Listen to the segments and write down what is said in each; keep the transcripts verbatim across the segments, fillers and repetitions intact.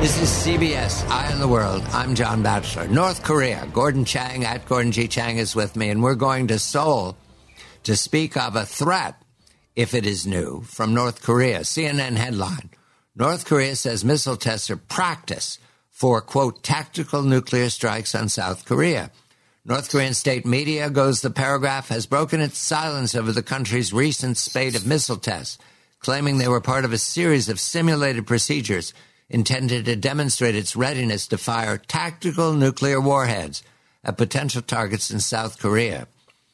This is C B S, Eye on the World. I'm John Batchelor. North Korea, Gordon Chang, at Gordon G. Chang is with me, and we're going to Seoul to speak of a threat, if it is new, from North Korea. C N N headline, North Korea says missile tests are practice for, quote, tactical nuclear strikes on South Korea. North Korean state media, goes the paragraph, has broken its silence over the country's recent spate of missile tests, claiming they were part of a series of simulated procedures intended to demonstrate its readiness to fire tactical nuclear warheads at potential targets in South Korea.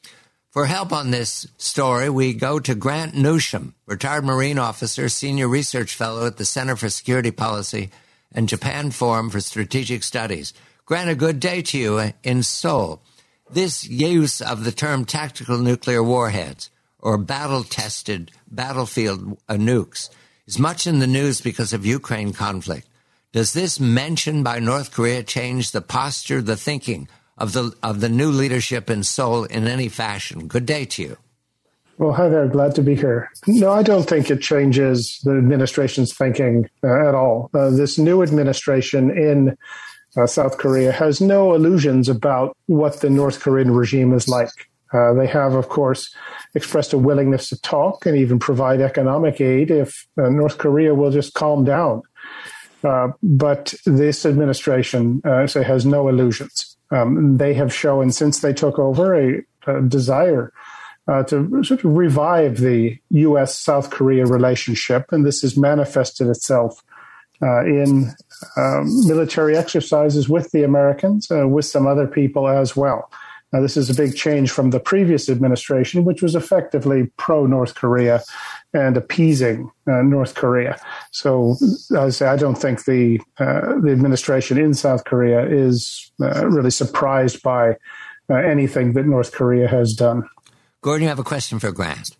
For help on this story, we go to Grant Newsham, retired Marine officer, senior research fellow at the Center for Security Policy and Japan Forum for Strategic Studies. Grant, a good day to you in Seoul. This use of the term tactical nuclear warheads or battle-tested battlefield uh, nukes is much in the news because of Ukraine conflict. Does this mention by North Korea change the posture, the thinking of the of the new leadership in Seoul in any fashion? Good day to you. Well, hi there. Glad to be here. No, I don't think it changes the administration's thinking uh, at all. Uh, this new administration in uh, South Korea has no illusions about what the North Korean regime is like. Uh, they have, of course, expressed a willingness to talk and even provide economic aid if uh, North Korea will just calm down. Uh, but this administration, uh, say, has no illusions. Um, they have shown since they took over a, a desire uh, to sort of revive the U S South Korea relationship, and this has manifested itself uh, in um, military exercises with the Americans, uh, with some other people as well. Now, this is a big change from the previous administration, which was effectively pro-North Korea and appeasing uh, North Korea. So, as I say, I don't think the uh, the administration in South Korea is uh, really surprised by uh, anything that North Korea has done. Gordon, you have a question for Grant.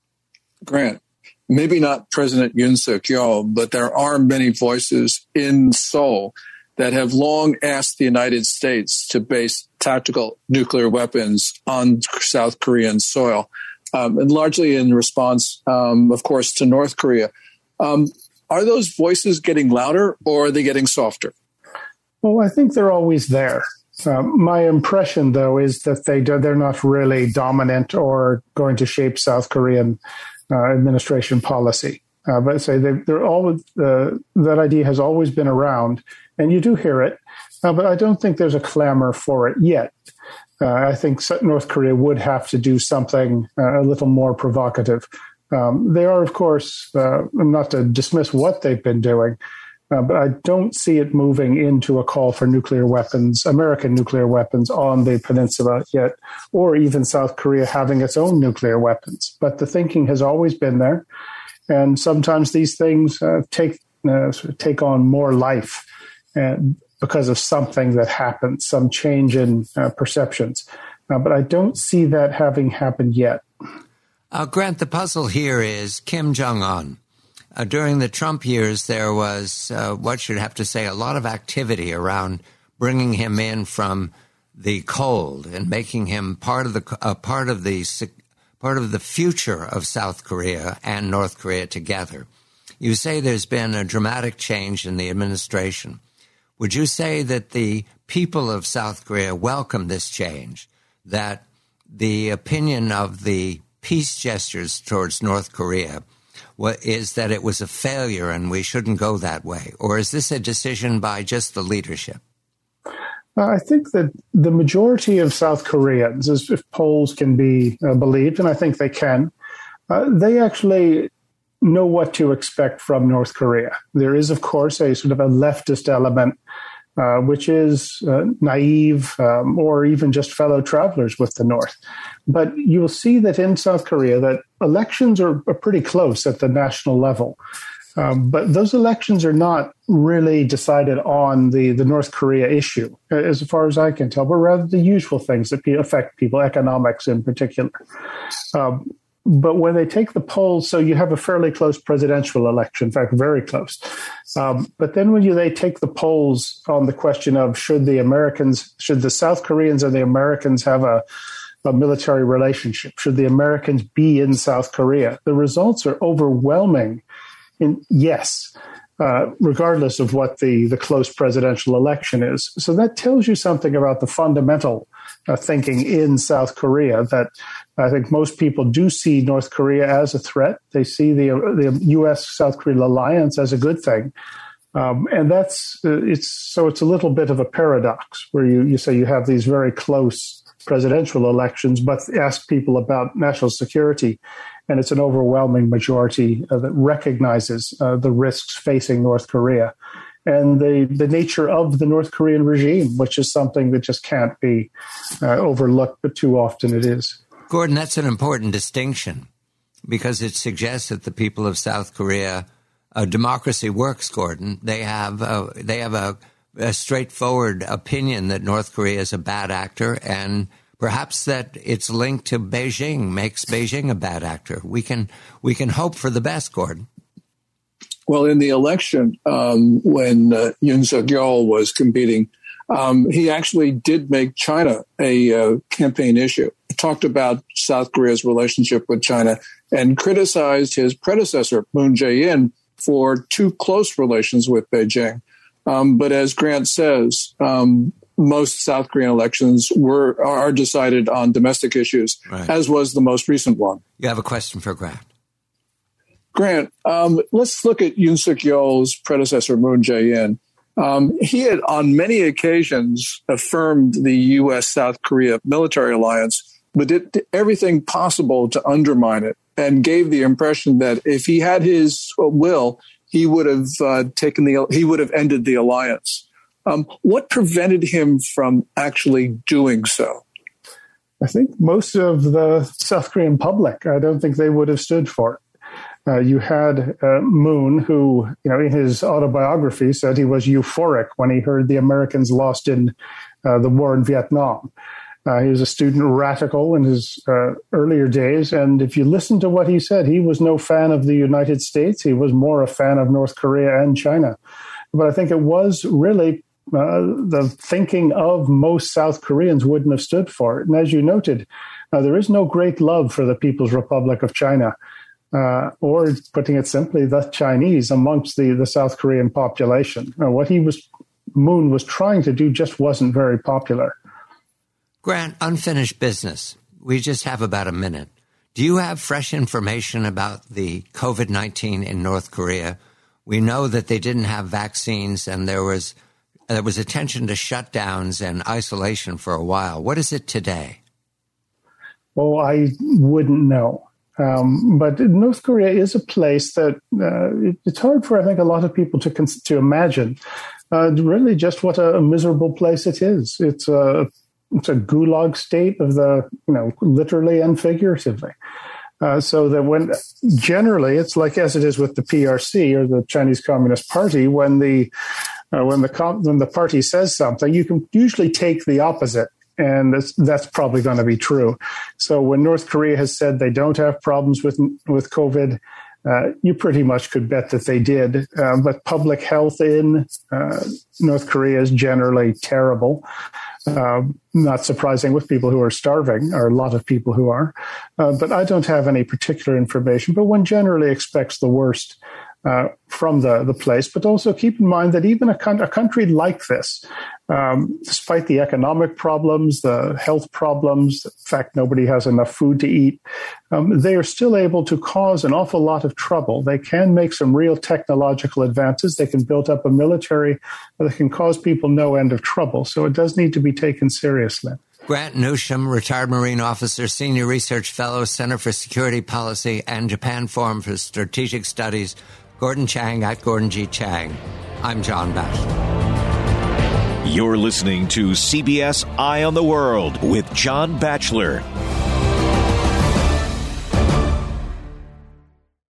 Grant, maybe not President Yoon Suk-yeol, but there are many voices in Seoul that have long asked the United States to base tactical nuclear weapons on South Korean soil, um, and largely in response, um, of course, to North Korea. Um, are those voices getting louder or are they getting softer? Well, I think they're always there. Um, my impression, though, is that they do, they're not really dominant or going to shape South Korean uh, administration policy. Uh, but I say they, they're always uh, that idea has always been around, and you do hear it. Uh, but I don't think there's a clamor for it yet. Uh, I think North Korea would have to do something uh, a little more provocative. Um, they are, of course, uh, not to dismiss what they've been doing, uh, but I don't see it moving into a call for nuclear weapons, American nuclear weapons on the peninsula yet, or even South Korea having its own nuclear weapons. But the thinking has always been there. And sometimes these things uh, take uh, sort of take on more life and because of something that happens, some change in uh, perceptions. Uh, but I don't see that having happened yet. Uh, Grant, the puzzle here is Kim Jong-un. Uh, during the Trump years, there was, uh, what you'd have to say, a lot of activity around bringing him in from the cold and making him part of the uh, part of the part of the future of South Korea and North Korea together. You say there's been a dramatic change in the administration. Would you say that the people of South Korea welcome this change, that the opinion of the peace gestures towards North Korea is that it was a failure and we shouldn't go that way? Or is this a decision by just the leadership? I think that the majority of South Koreans, if polls can be uh, believed, and I think they can, uh, they actually know what to expect from North Korea. There is, of course, a sort of a leftist element, uh, which is uh, naive um, or even just fellow travelers with the North. But you will see that in South Korea that elections are, are pretty close at the national level. Um, but those elections are not really decided on the, the North Korea issue, as far as I can tell, but rather the usual things that affect people, economics in particular. Um, but when they take the polls, so you have a fairly close presidential election, in fact, very close. Um, but then when you they take the polls on the question of should the Americans, should the South Koreans and the Americans have a a military relationship, should the Americans be in South Korea, the results are overwhelming. In, yes, uh, regardless of what the, the close presidential election is. So that tells you something about the fundamental uh, thinking in South Korea, that I think most people do see North Korea as a threat. They see the, the U S South Korea alliance as a good thing. Um, and that's, uh, it's, so it's a little bit of a paradox where you, you say you have these very close presidential elections, but ask people about national security. And it's an overwhelming majority uh, that recognizes uh, the risks facing North Korea and the, the nature of the North Korean regime, which is something that just can't be uh, overlooked, but too often it is. Gordon, that's an important distinction because it suggests that the people of South Korea, uh, democracy works, Gordon. They have, uh, they have a, a straightforward opinion that North Korea is a bad actor, and perhaps that its link to Beijing makes Beijing a bad actor. We can we can hope for the best, Gordon. Well, in the election, um, when uh, Yoon Suk-yeol was competing, um, he actually did make China a uh, campaign issue. He talked about South Korea's relationship with China and criticized his predecessor, Moon Jae-in, for too close relations with Beijing. Um, but as Grant says, um, most South Korean elections were are decided on domestic issues, right, as was the most recent one. You have a question for Grant. Grant, um, let's look at Yoon Suk-yeol's predecessor, Moon Jae-in. Um, he had on many occasions affirmed the U S South Korea military alliance, but did everything possible to undermine it and gave the impression that if he had his will, he would have uh, taken the he would have ended the alliance. Um, what prevented him from actually doing so? I think most of the South Korean public, I don't think they would have stood for it. Uh, you had uh, Moon, who, you know, in his autobiography said he was euphoric when he heard the Americans lost in uh, the war in Vietnam. Uh, he was a student radical in his uh, earlier days. And if you listen to what he said, he was no fan of the United States. He was more a fan of North Korea and China. But I think it was really uh, the thinking of most South Koreans wouldn't have stood for it. And as you noted, uh, there is no great love for the People's Republic of China. Uh, or putting it simply, the Chinese amongst the, the South Korean population. Uh, what he was, Moon was trying to do just wasn't very popular. Grant, unfinished business. We just have about a minute. Do you have fresh information about the COVID nineteen in North Korea? We know that they didn't have vaccines and there was there was attention to shutdowns and isolation for a while. What is it today? Well, I wouldn't know. Um, but North Korea is a place that uh, it, it's hard for, I think, a lot of people to cons- to imagine uh, really just what a, a miserable place it is. It's a it's a gulag state of the, you know, literally and figuratively. Uh, so that when generally it's like as it is with the P R C or the Chinese Communist Party, when the uh, when the com- when the party says something, you can usually take the opposite. And that's, that's probably going to be true. So when North Korea has said they don't have problems with with COVID, uh, you pretty much could bet that they did. Uh, but public health in uh, North Korea is generally terrible. Uh, not surprising with people who are starving, or a lot of people who are. Uh, but I don't have any particular information. But one generally expects the worst uh, from the, the place. But also keep in mind that even a, con- a country like this, Um, despite the economic problems, the health problems, the fact nobody has enough food to eat, um, they are still able to cause an awful lot of trouble. They can make some real technological advances. They can build up a military that can cause people no end of trouble. So it does need to be taken seriously. Grant Newsham, retired Marine officer, Senior Research Fellow, Center for Security Policy and Japan Forum for Strategic Studies. Gordon Chang at Gordon G. Chang. I'm John Batchelor. You're listening to C B S Eye on the World with John Batchelor.